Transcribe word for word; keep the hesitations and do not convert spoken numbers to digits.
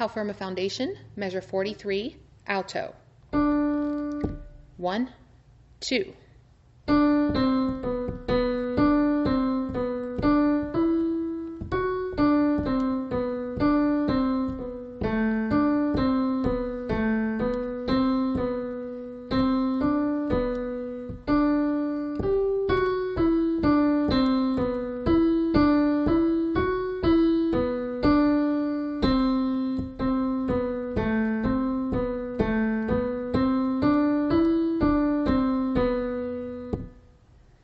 How firm a foundation? Measure forty-three, alto. One, two.